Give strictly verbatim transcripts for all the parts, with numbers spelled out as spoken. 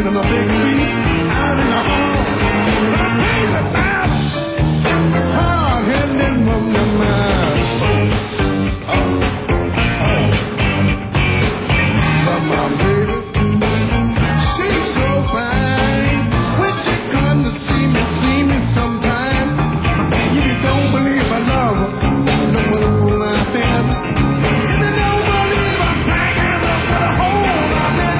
in a big seat out in the hall. But I tell you about hard headed and woman mine. Oh, oh, but my baby, she's so fine. When she come to see me, see me sometime. If you don't believe I love her, look what a fool I've been. If you don't believe I'm tagging, look what a hole I'm in.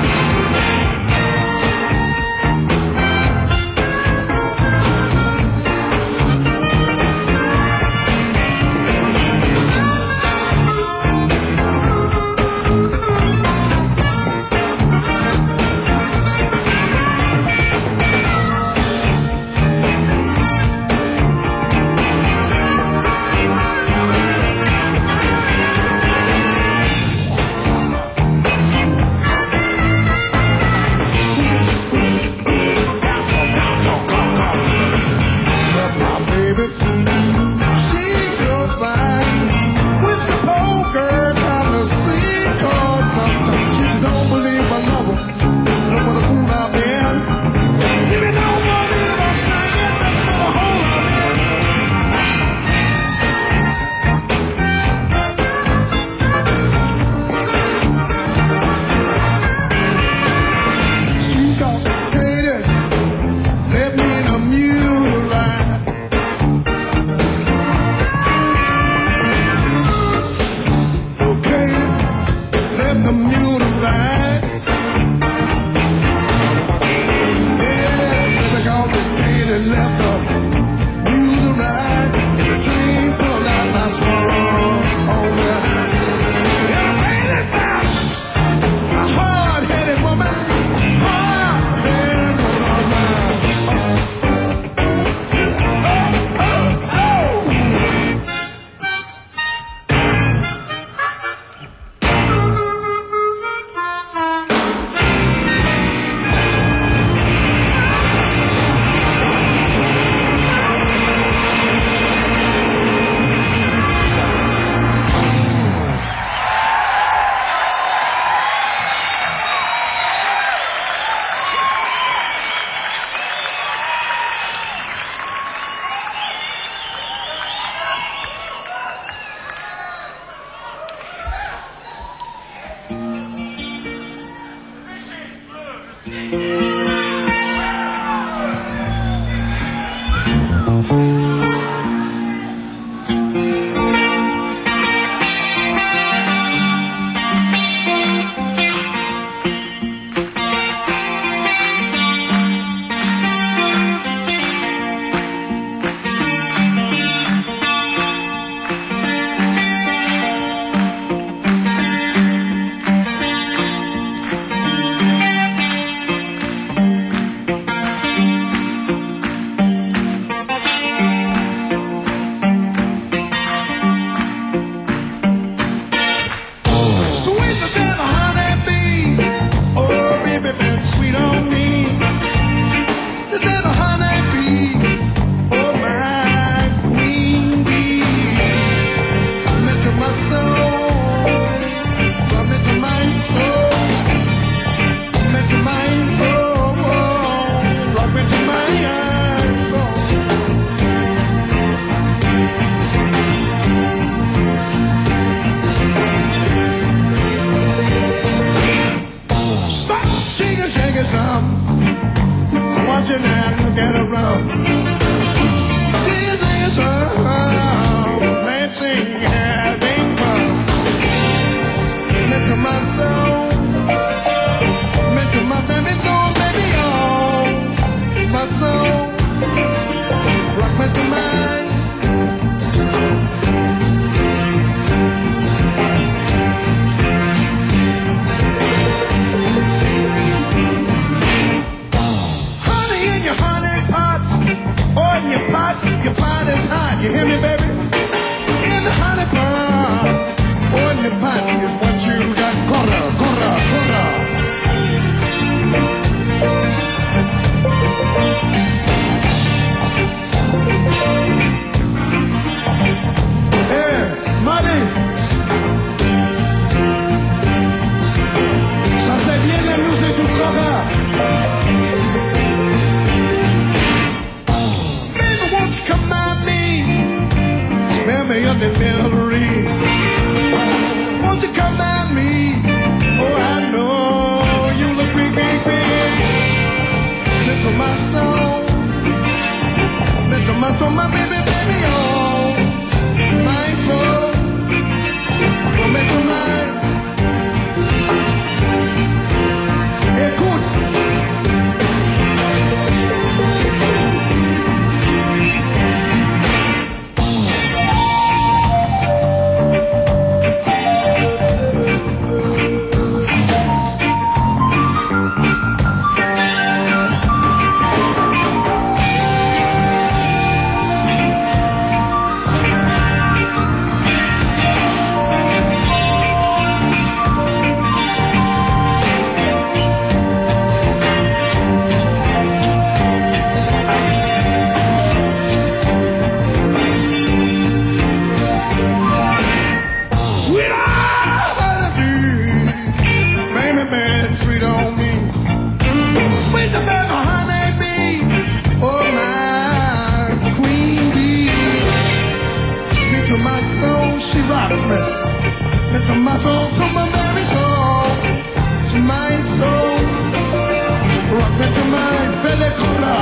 to my soul, to my very soul, to my soul. Rock me to my belly cola.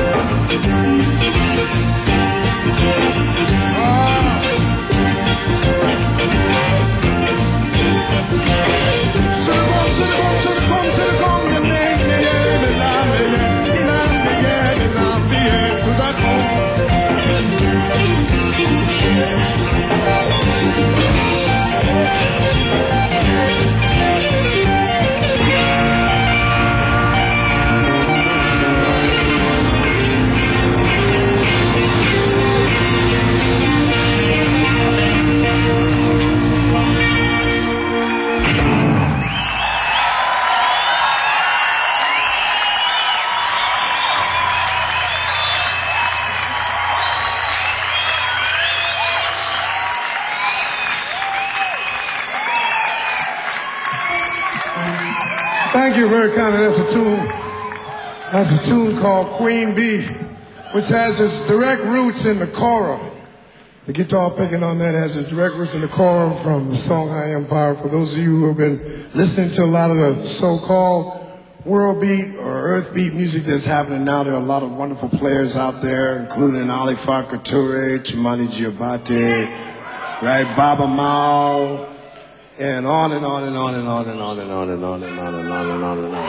Thank you very kindly. That's a tune. That's a tune called Queen Bee, which has its direct roots in the choral. The guitar picking on that has its direct roots in the choral from the song High Empire. For those of you who have been listening to a lot of the so-called world beat or earth beat music that's happening now, there are a lot of wonderful players out there, including Ali Farka Touré, Chimani Diabate, right, Baba Mao, and on and on and on and on and on and on and on and on and on and on and on.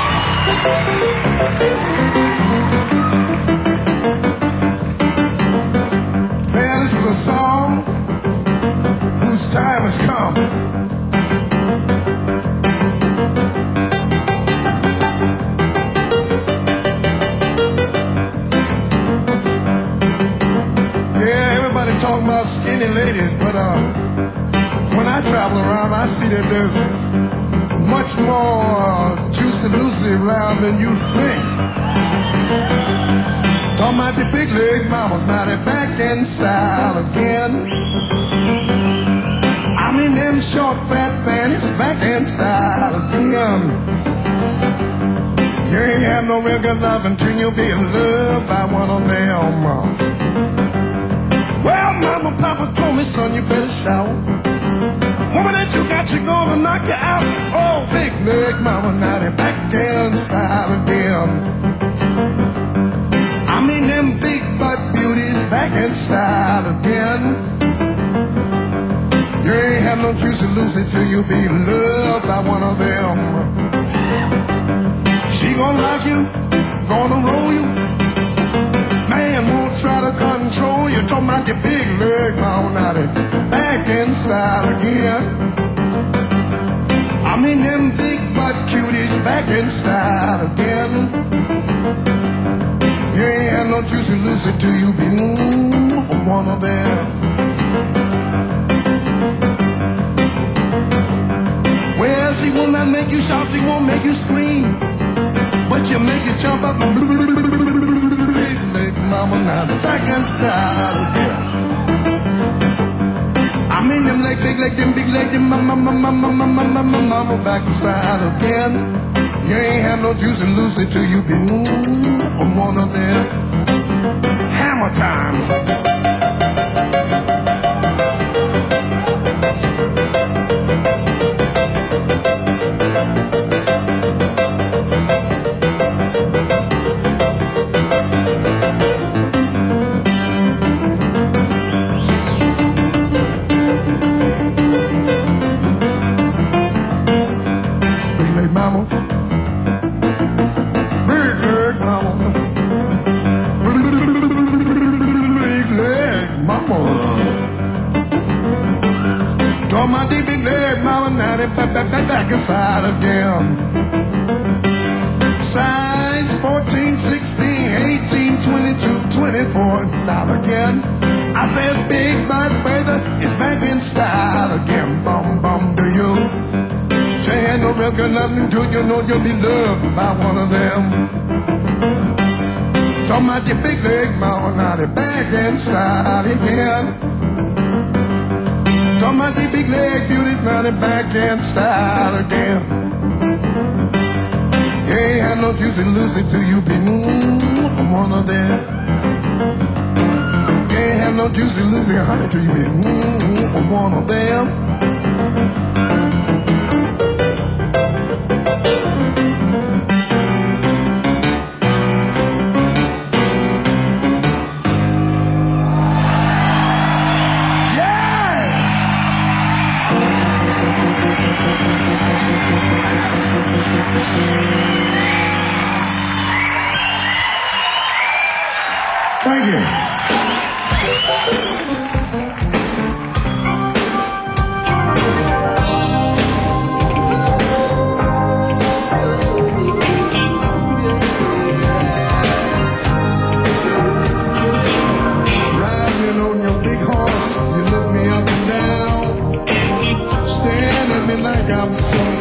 Man, this is a song whose time has come. Yeah, everybody talking about skinny ladies, but uh, when I travel around, I see that there's much more uh, juicy Lucy around than you think. Talking about the big leg mamas, now they're back in style again. I mean them short fat panties, back in style again. You ain't have no real good love until you be loved by one of them. Well, mama, papa told me, son, you better shout. Woman that you got, you gonna knock you out. Oh, big leg mama, now they back in style again. I mean them big butt beauties back in style again. You ain't have no juicy Lucy till you be loved by one of them. She gonna rock you, gonna roll you. Man won't try to control you. Talking about your big leg mama, now they back in style again. I mean them big butt cuties back in style again. You ain't had no juicy Lucy till you be mm, one of them. Well, she will not make you shout, she won't make you scream, but you make you jump up and big leg mama, now the back in style again. I mean them leg, big leg, them big leg, them mama, mama, mama, mama, mama, mama, back in style again. You ain't have no juicy Lucy till you be mm, one of them. Hammer time. Big leg mama. Talking about the big leg mama, now they back, back, back, back inside again. Size fourteen, sixteen, eighteen, twenty-two, twenty-four in style again. I said big butt brother, it's back in style again. Bum, bum, do you? She ain't no real good nothing to you, know you'll be loved by one of them. Talking about your big leg mama, now they back in style again. Talking about the big leg beauties, now they back in style again. You ain't had no juicy Lucy till you be mm, one of them. You ain't had no juicy Lucy, honey, till you be mm, one of them.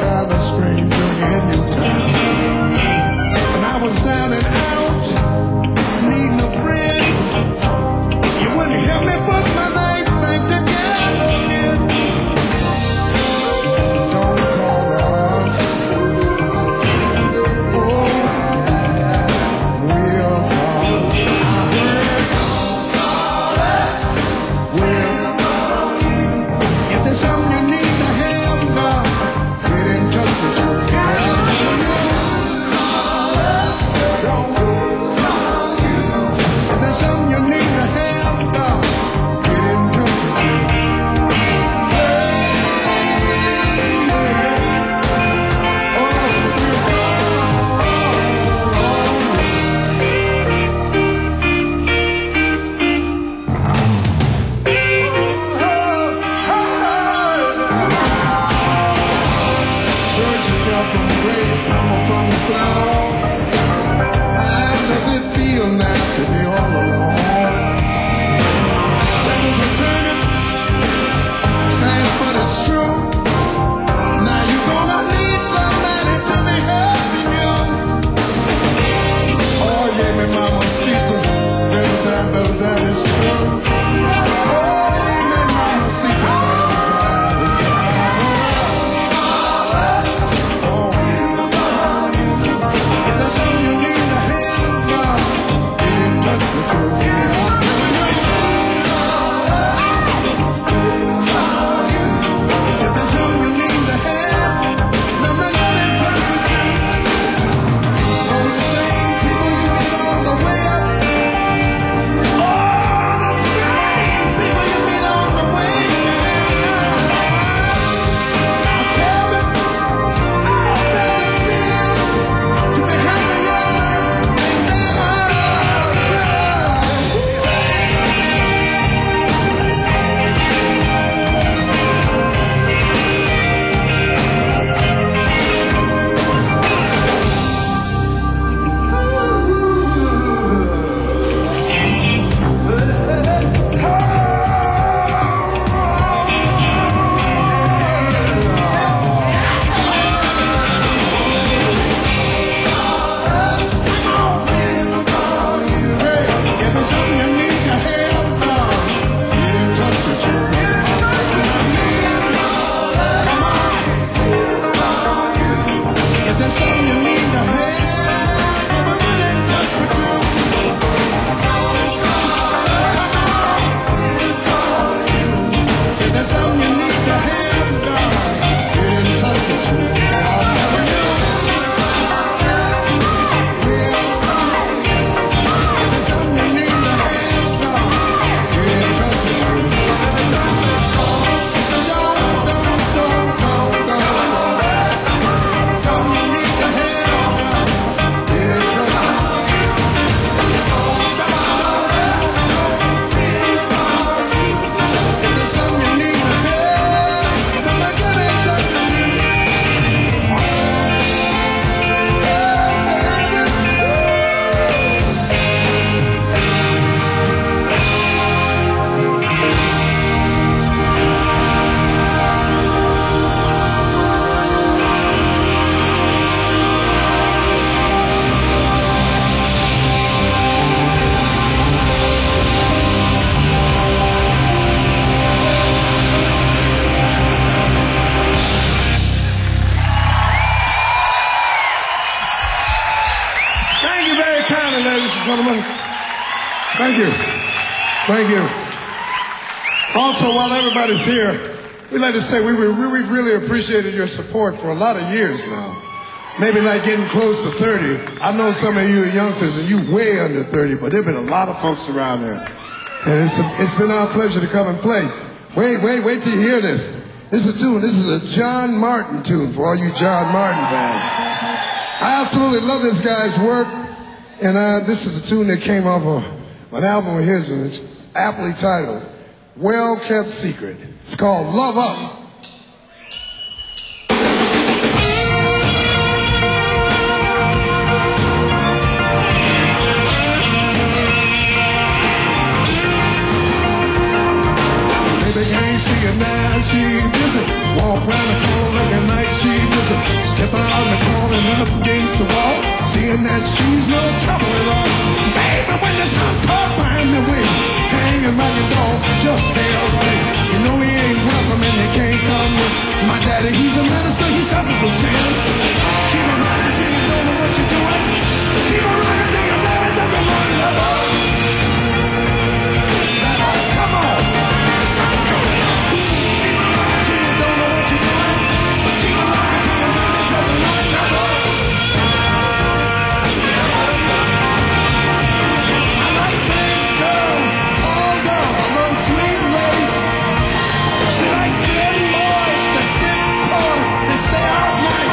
kind of stranger in your town. When I was down and out, needing a friend, you wouldn't help me put my life back together again. Don't call us. Oh, we'll call. I heard. Call us. We'll call you. If there's something you need to have now, get in touch with you. Call us. Don't call you. If there's something you need to have now, get in touch with you. That is true. Oh, amen, mama, see oh, if there's something you need to have now, get in touch with you. I'm telling you. If there's something you need to have, let me get in touch with you. Those same people you meet on the way up. Thank you. Thank you. Also, while everybody's here, we'd like to say we, we, we really appreciated your support for a lot of years now. Maybe like getting close to thirty. I know some of you are youngsters and you way under thirty, but there have been a lot of folks around there. And it's, a, it's been our pleasure to come and play. Wait, wait, wait till you hear this. This is a tune. This is a John Martin tune for all you John Martin fans. I absolutely love this guy's work. And uh, this is a tune that came off of an album of his, and it's aptly titled, Well Kept Secret. It's called Love Up. Baby can't see her now, she busy. Walk round the corner looking like she busy. that she's no trouble at all. Baby, when the sun comes behind the wind, hanging by your door, just stay away. You know he ain't welcome and they can't come in. My daddy, he's a minister, he suffers for sin. Keep on rocking till you don't know what you're doing. Keep on rocking till you know it doesn't run no more. Come on. Keep on rocking till you don't know what you're doing. Keep on rocking till you know it doesn't run no more. I like big girls, tall girls, I love sweet lace. She likes thin boys that sit tall and stay out nice.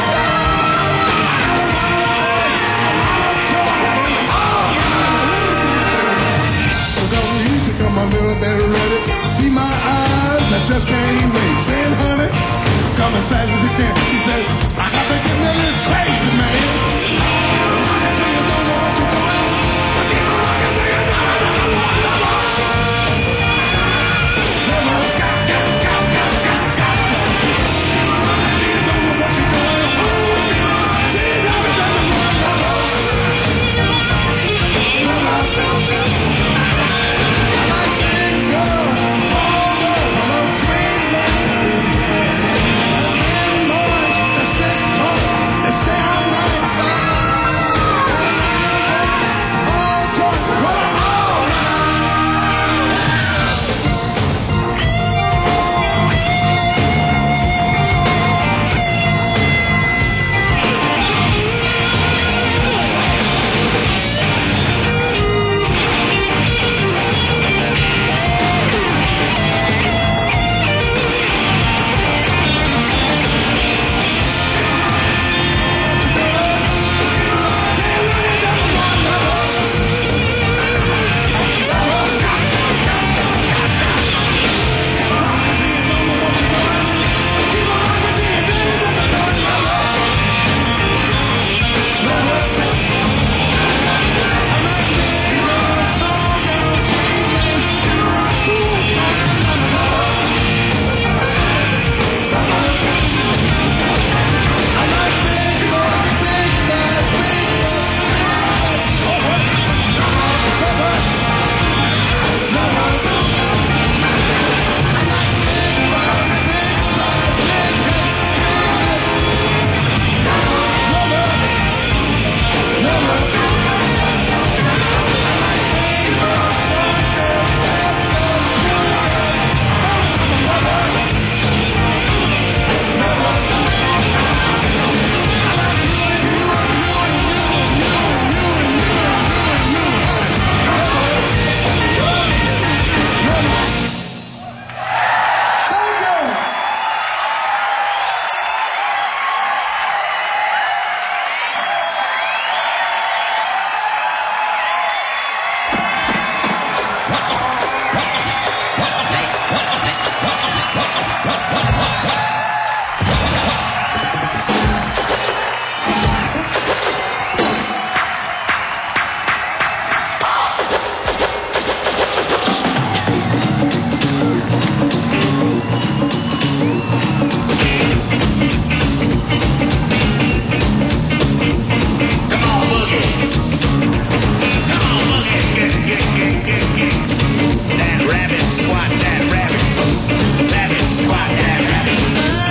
Come a little bit ready. See my eyes, I just can't wait. Saying, honey, come as fast as you can. He said, I got to get rid of this crazy man. So you don't know what you're doing. But keep on rocking till you know it doesn't run no more. Never go, go, go, go, go, go. Keep on rocking till you don't know what you're doing. Keep on rocking till you know it doesn't run no more. Never go, go, go. That rabbit, squat that rabbit. Rabbit, squat that rabbit.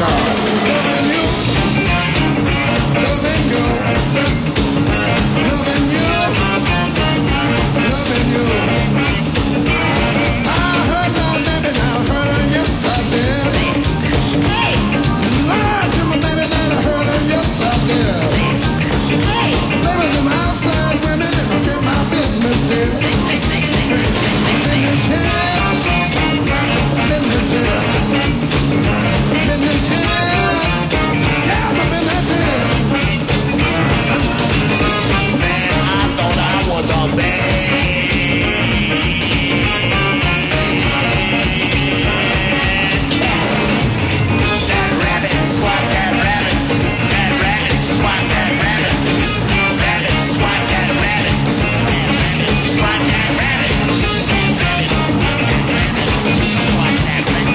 God. Loving you, loving you, loving you, loving you. I heard my baby now, heard her, yes I did. Lied to my baby now, I heard her, yes I did. There was them outside women that look at my business here. Business here, business here, business here. Yeah, my business here. Man, I thought I was a man. That rabbit, swat that rabbit. That rabbit, swat that rabbit. Rabbit, swat that rabbit. That rabbit, swat that rabbit. Rabbit, swat that rabbit.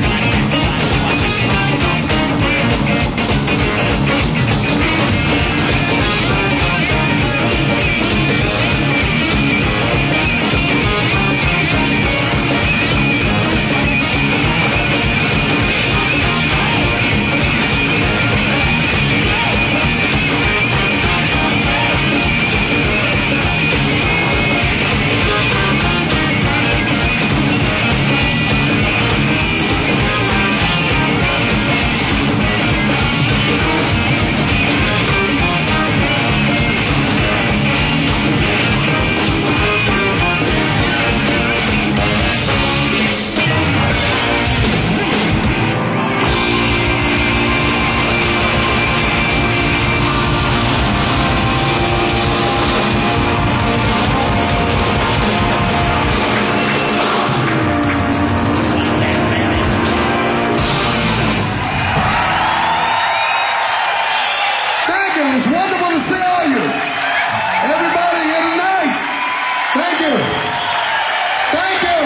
Thank you. It's wonderful to see all you. Everybody here tonight. Thank you. Thank you.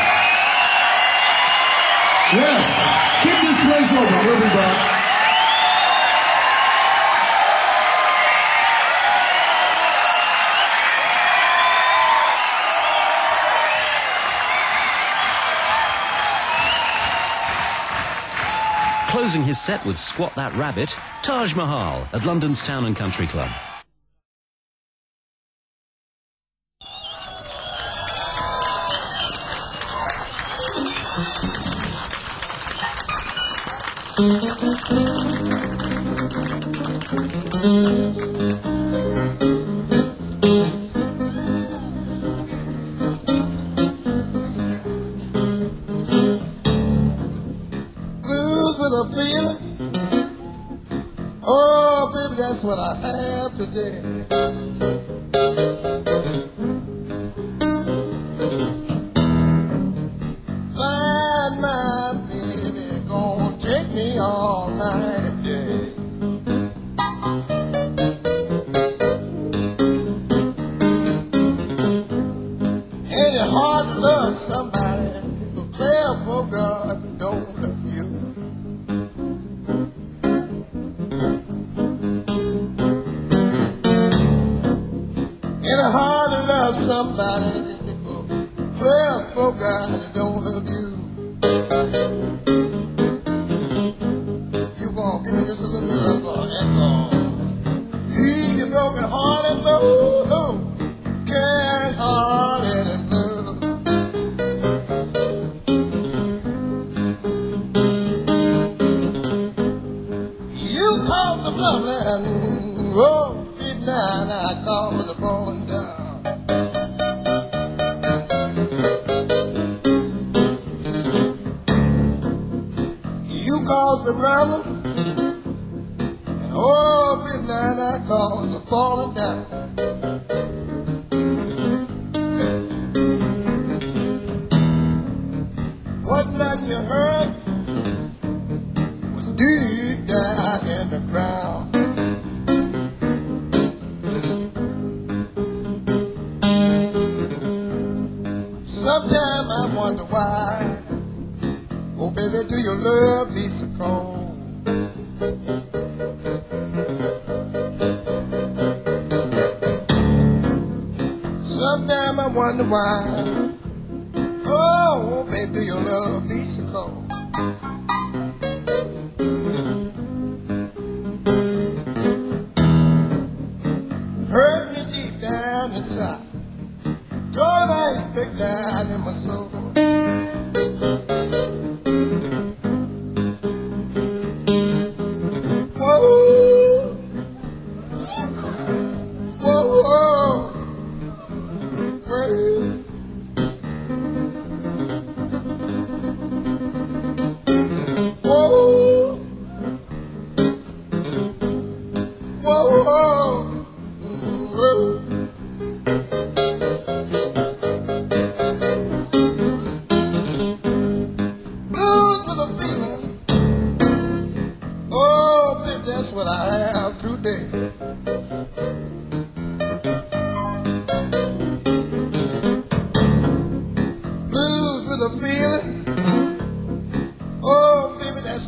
Yes. Keep this place open. We'll be back. Closing his set with Squat That Rabbit, Taj Mahal at London's Town and Country Club. Blues with a feeling. Oh, baby, that's what I have today. Find my baby, gonna take me all night, yeah. Ain't it hard to love somebody who care for God and don't love you? Ain't it hard to love somebody who care for God and don't love you? You gonna give me just a little bit of an echo. Leave your broken heart and blue, can't hearted and blue. You called the lovely and rolled me down. I called the falling down. You caused the problem, and oh, midnight I caused the falling down. What nothing you heard was deep down in the ground. Sometimes I wonder why. Oh, baby, do your love be so cold? Sometimes I wonder why. Oh, baby, do your love be so cold?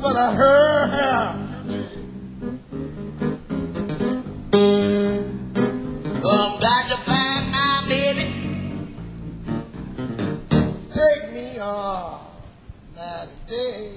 what I heard. I'm back to find my baby. Take me on night and day.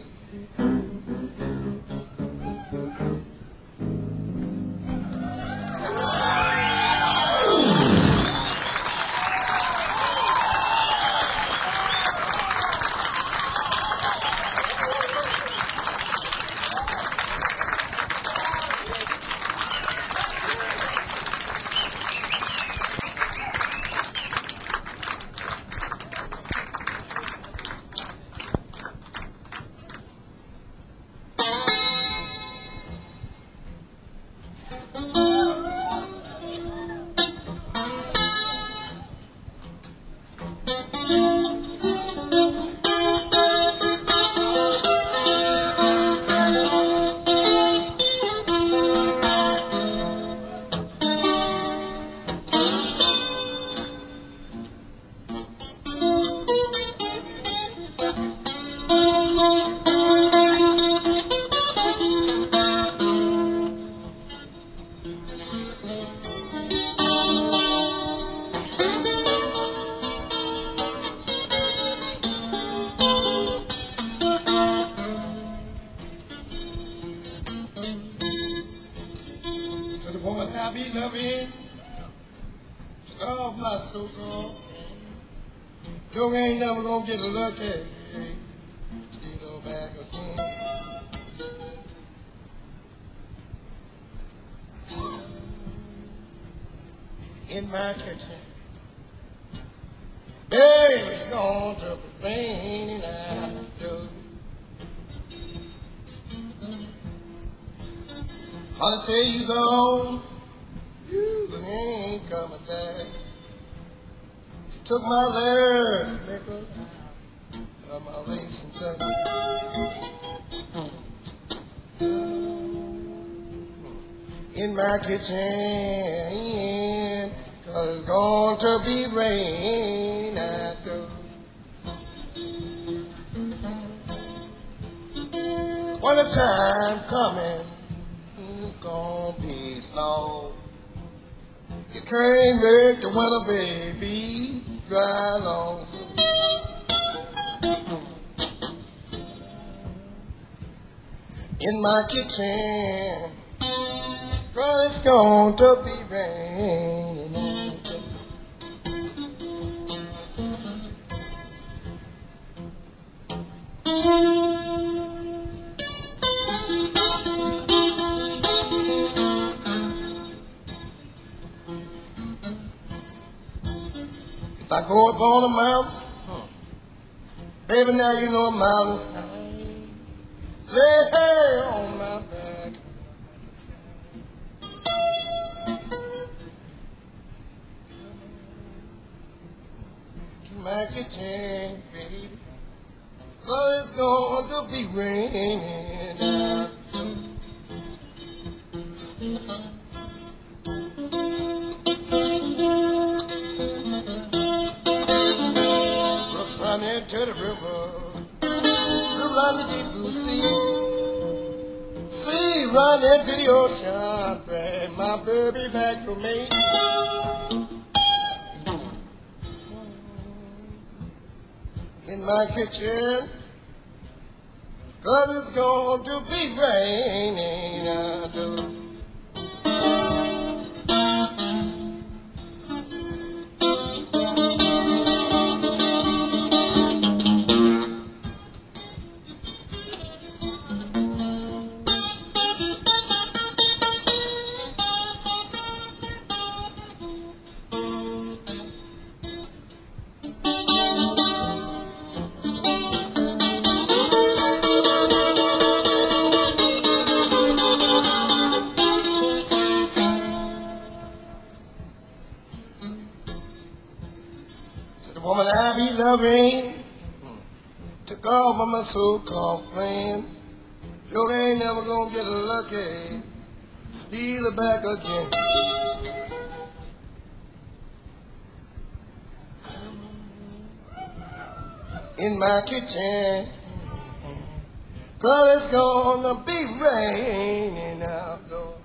To the woman I be loving, took off my so-called. You ain't never gonna get lucky. Still back again. In my kitchen, baby's gone to be raining out. Honey say you gone, you ain't coming back. She took my last nickel out of my racing son. In my kitchen, cause it's going to be rain after. When the time coming, gonna be slow. You can't make the winter baby dry long. In my kitchen, cause it's going to be raining. If I go up on a mountain, huh, baby, now you know a mountain. Lay hair on my back. To my kitchen, baby, but it's going to be raining. Running to the river, run the deep blue sea, sea running to the ocean, bring my baby back to me. In my kitchen, cause it's going to be raining. I do. So the woman I be loving took off of my so-called flame. You ain't never gonna get lucky, steal it back again. In my kitchen, but it's gonna be raining outdoors.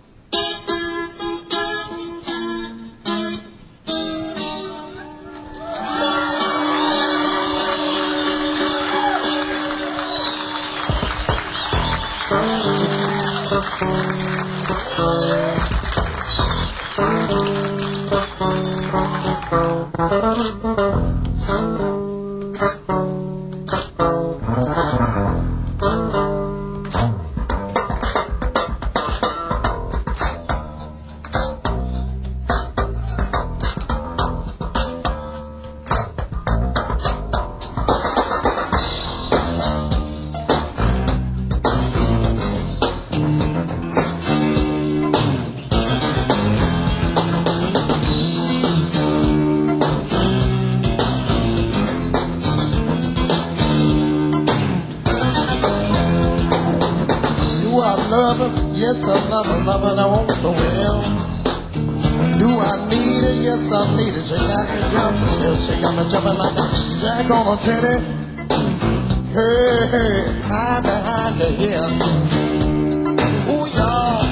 Yes, I love her, love her, I want so well. Do I need it? Yes, I need it. She got me jumping, she, she got me jumping like a jack on a titty. Hey, hey, hide behind the hill. Ooh, y'all.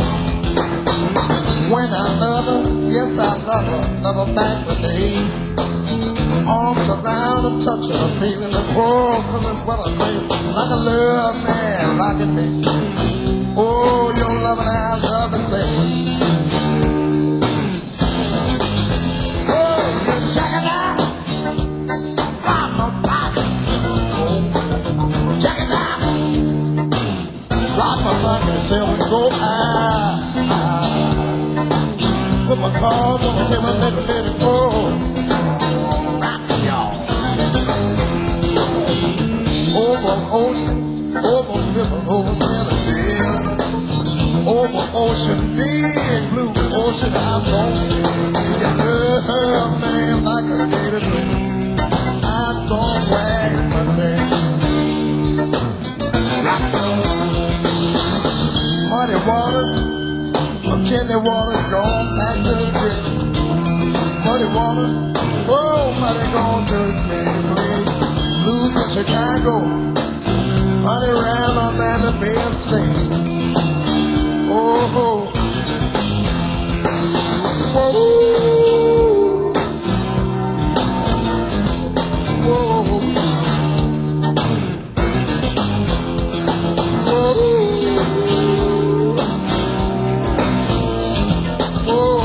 When I love her, yes, I love her, love her back the day. Arms around and touching her, feeling the world, cause that's what I crave. Like a love man rocking me. Oh, your love and I love to say. Oh, you check it out. Rock my body, oh, check it out. Rock my body, say we go ah, ah. Put my cards on the table, let it, let it go. Rock y'all. Over ocean, over river, over Miller. Over ocean, big blue ocean, I'm gonna see you love man like a gator do. I'm gonna wag my tail. Muddy water, my chilly water's gone back to the street. Muddy water, oh, muddy gone to the street. Blues in Chicago, muddy round on that the Bay of Slave. Oh, whoa, whoa, whoa, whoa.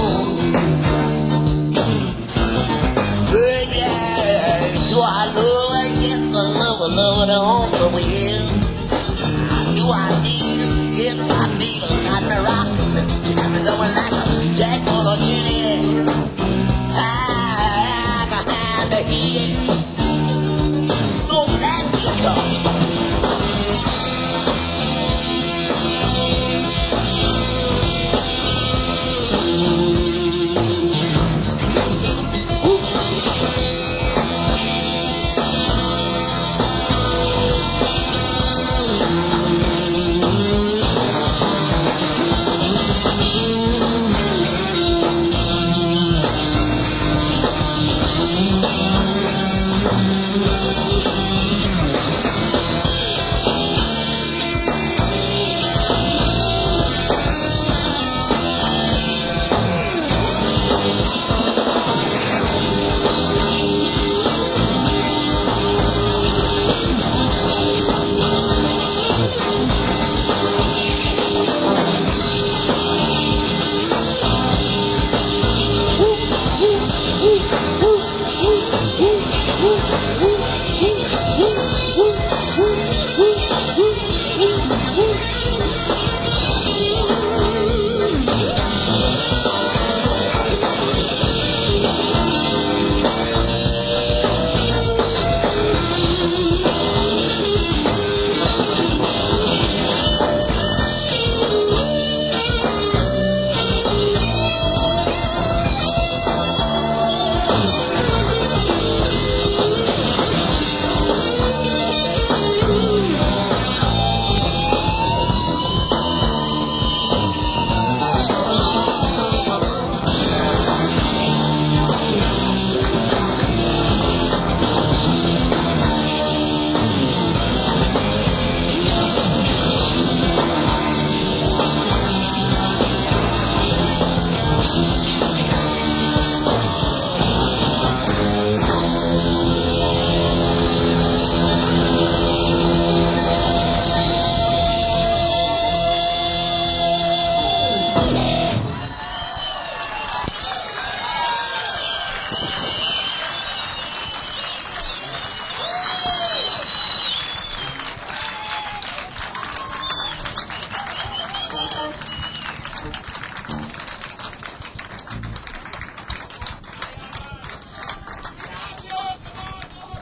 Good, yeah. Do I love her? Yes, I love her, love her on the wheel. Do I need her?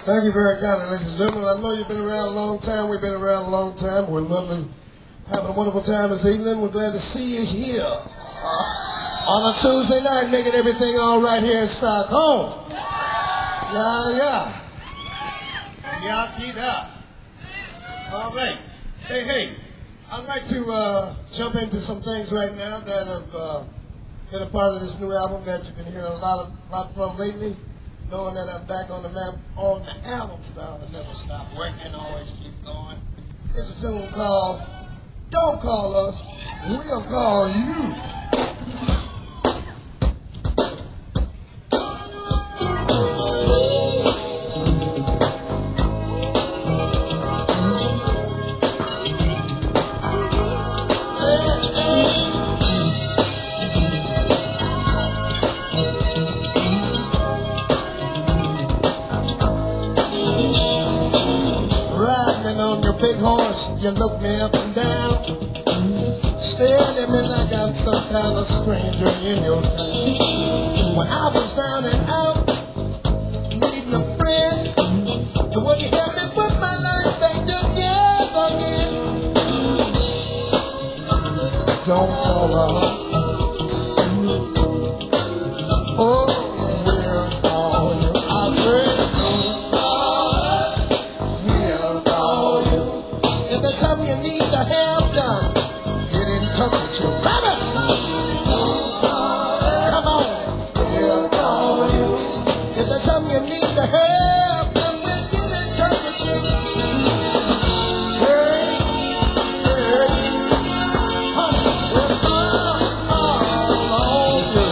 Thank you very kindly, ladies and gentlemen. I know you've been around a long time. We've been around a long time. We're lovely, having a wonderful time this evening. We're glad to see you here uh, on a Tuesday night, making everything all right here in Stockholm. Yeah, yeah. Yeah, keep up. All right. Hey, hey. I'd like to uh, jump into some things right now that have uh, been a part of this new album that you've been hearing a lot, of, lot from lately. Knowing that I'm back on the map on the album style and never stop working, always keep going. There's a tune called Don't Call Us, We'll Call You. On your big horse, you look me up and down, staring at me like I'm some kind of stranger in your town. When I was down and out, needing a friend, you wouldn't help me put my life back together again. Don't call us. Oh, we'll call you. I said, if there's something you need to have done, get in touch with your rabbits. Come on. We'll call you. If there's something you need to have done, we'll get in touch with you. Hey, hey, honey, we'll call on you.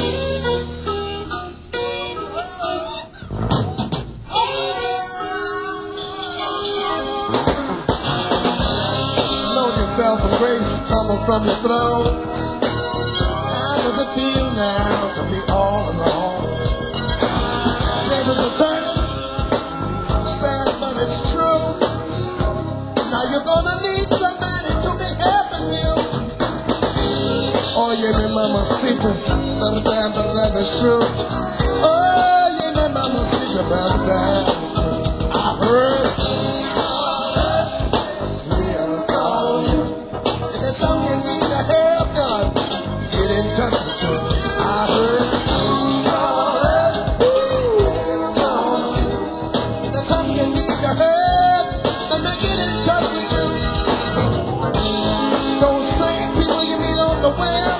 Self and grace coming from your throne. How does it feel now to be all alone? Neighbors are turning, sad but it's true. Now you're gonna need somebody to be helping you. Oh yeah, my mama secret, but damn, but that is true. Oh yeah, my mama secret, but damn, I heard. Something you need to have done, get in touch with you. I heard. There's something you need to have, and they get in touch with you. Those same people you meet on the web,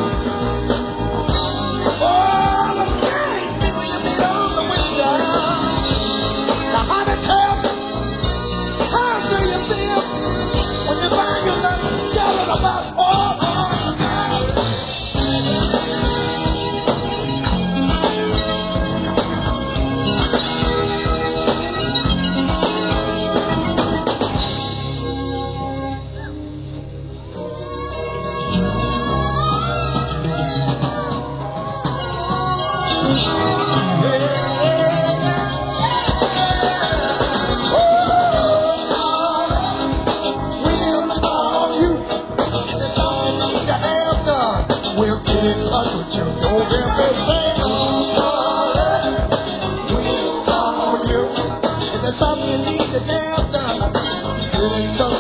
oh, the same people you meet on the web. Now, how to tell me, how do you feel when you find yourself about all the time? We'll get in touch with you. Don't ever say we'll call you. If there's something you need to have done, get in touch.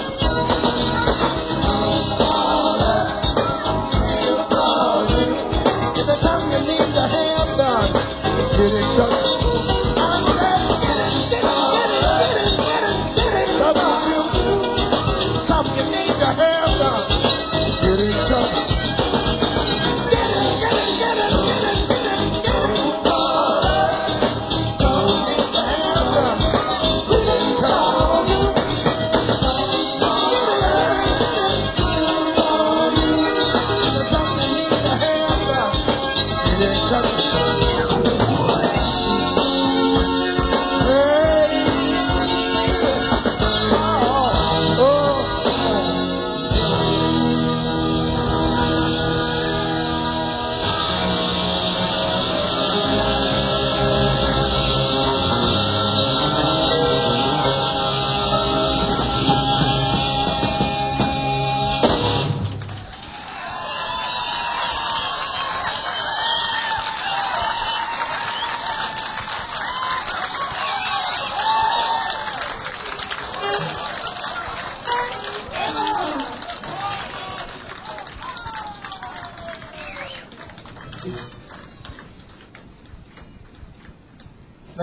We'll call you. If there's something you need to have done, get in touch. I'm saying, get in, get in, get in, get in, get in touch with you. Something you need to have done, get in touch. Get it, get it, get it.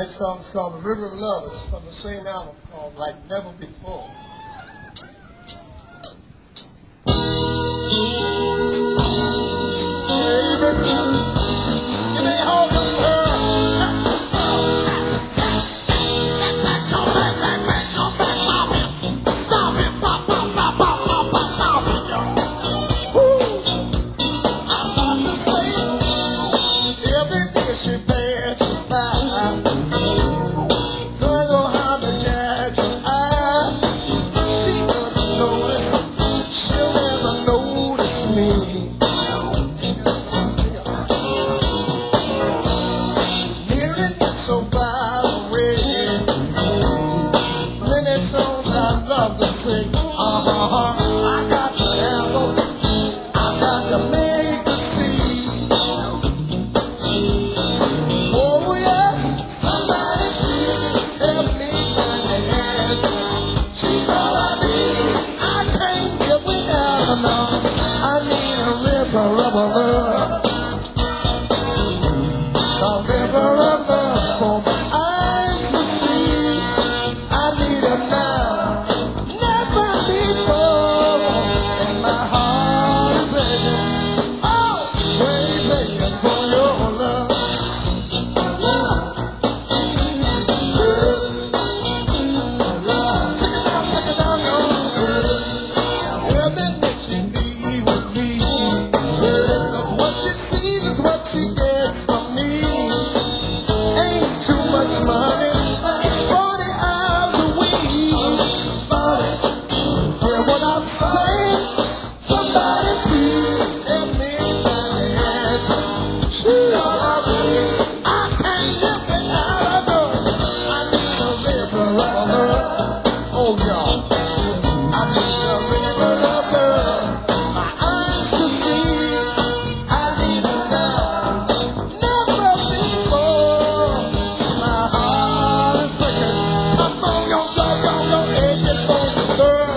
Next song is called The River of Love. It's from the same album called Like Never Before. Baby, give me all your love. Jump back, back, back, jump back, pop it. Stop it, pop, pop, pop, pop, pop, pop, pop it, yo. Woo. I'm about to say, every day she paid to buy. Don't know how to catch her eye. She doesn't notice. She'll never notice me. Hearing it so far away. Many songs I love to sing. Uh-huh. I got to have 'em. I got to make her see. Oh yes, somebody please help me find the hand. She's all I need. I can't get without her now. I need a river of love. A river of love for my eyes to see. I need her now. Never before. And my heart is aching. Oh, praise aching for your love. Take it down, take it down, yo. Yeah, that makes she be with me. Look, what she sees is what she gets from me. Ain't too much money. It's forty hours a week. Hear what I'm saying? Somebody please help me find the answer. She's all I need. I can't live without her. I need a river of love. Oh, y'all. I need a river of love. My eyes to see. I need her now. Never before. My heart is breaking. Come on, yo, yo, yo, yo, aching for the girl.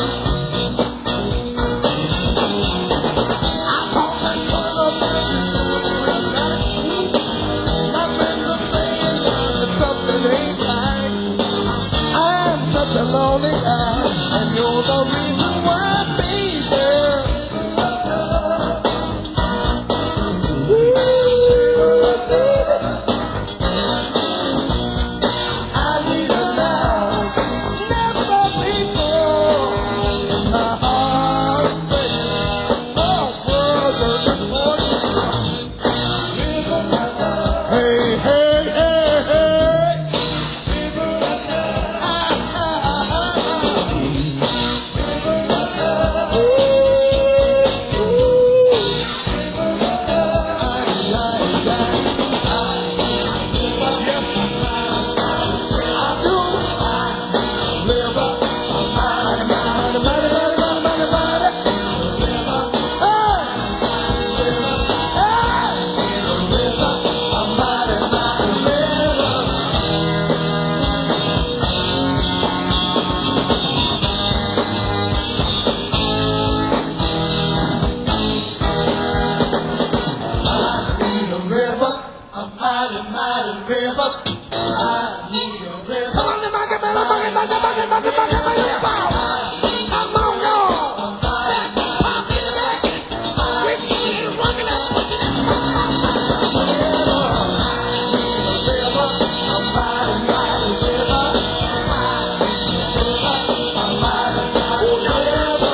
I'm talking to the man you know the real life. My friends are saying that something ain't right. I am such a lonely guy, and you're the reason why, baby. Ooh, baby. I need her now. Never before. My heart is breaking. Oh, brother, before you. Hey, hey, hey, hey. Ah, ah, ah, ah. Ooh, ooh. Ay, ay, ay. Yes, I do. Live up. Mighty, mighty, mighty, mighty, mighty, mighty, mighty. Hey, hey. Live up. A mighty, mighty river. Need a river, a mighty, mighty river. I need a river. Come on, everybody, everybody, everybody, everybody, everybody, everybody, everybody. Come on, y'all. We keep rocking and pushing it. River, a mighty, mighty river. A mighty, mighty river.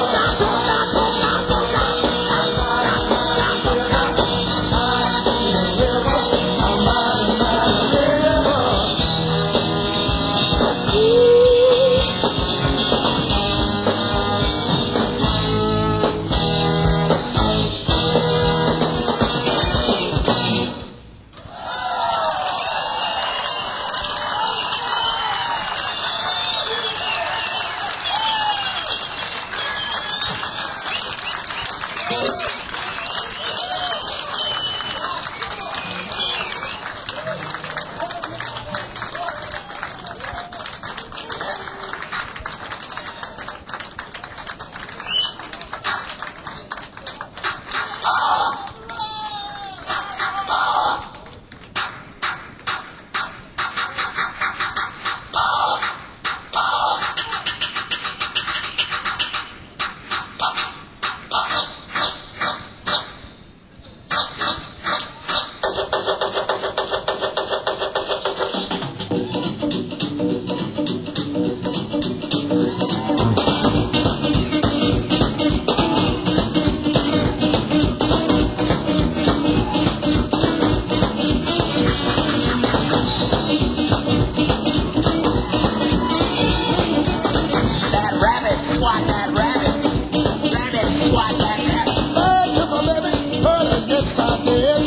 did.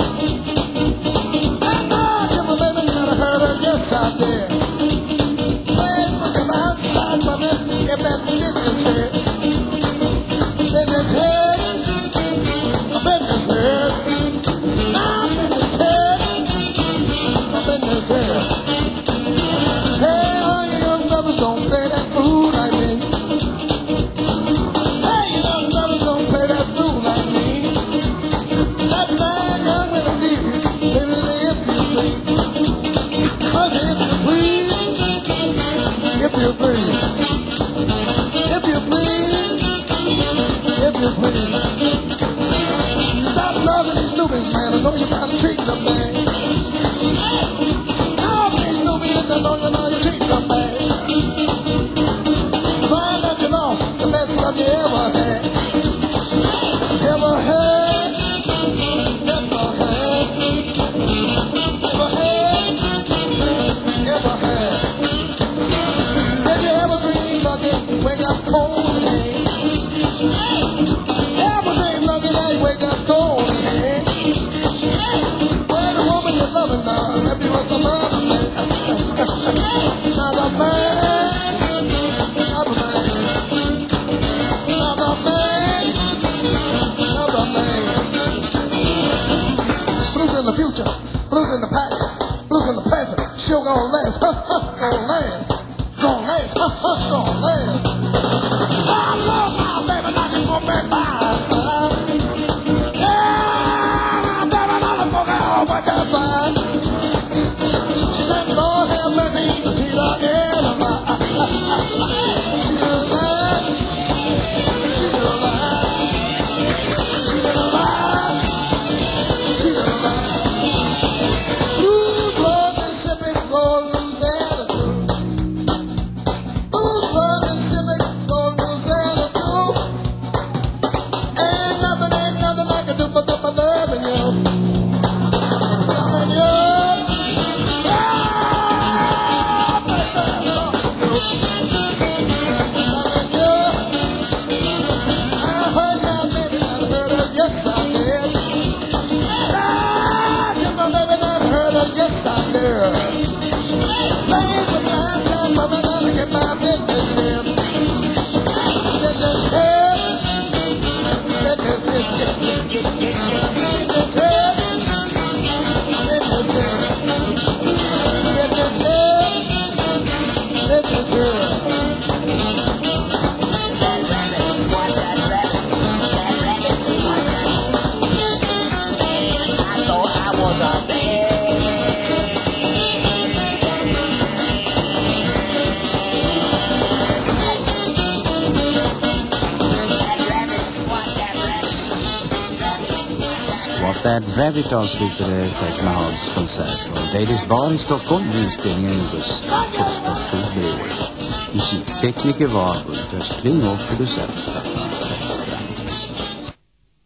Ah, till my baby never heard her, yes I did. Playing with them outside, mama, get that business head. Business head, a business head. My business head, my business head. Hey, all you young brothers don't play that fool like me. Hey, you young brothers don't play that fool like me. That man young with a leave you, baby, if you please. Cause if you please, if you please, if you please, if you please. Stop loving these newbies, man. I know you're not treating them, man. Love these newbies, I know you know you're treating them, man. Find that you lost the best love you ever had. Ever had, ever had, ever had, ever had. Did you ever dream of it, wake up cold and hang? Ever dream of it, like wake up cold and hang? Well, the woman you're loving now, maybe was some other man. Now the man, other man. Now the man, other man. Blues in the future, blues in the past, blues in the present. Sure gonna last, huh, huh, gonna last, gonna last, huh, huh, gonna last. I love my baby, now she's gonna be mine. Yeah, my baby, now the fuck out, but that's fine. She said, Lord have mercy, she done alibi. She done lied, she done lied, she done lied, she done lied. Blues, Lord, Mississippi, Lord, Louisiana, too. Blues, Lord, Mississippi, Lord, Louisiana, too. Ain't nothing, ain't nothing I can do but to my loving you. Loving you. Ah, baby, loving you. Loving you. I heard that baby, not heard her, yes I did. Ah, till my baby not heard her, yes I did. Playing with my outside, mama, now to get my business in. Business head, business head, get, get, get, get, get. Business head, business head, business head, business head. That rabbit, swat that rabbit. That rabbit, swat that rabbit. And I thought I was a bear. That rabbit, swat that rabbit. Rabbit, swat that Squat That Rabbit avslutade Taj Mahals konsert från Ladies Bar i Stockholm med inspelningen augusti första oktober i år. Musiktekniker var Ulf Östling och producent Staffan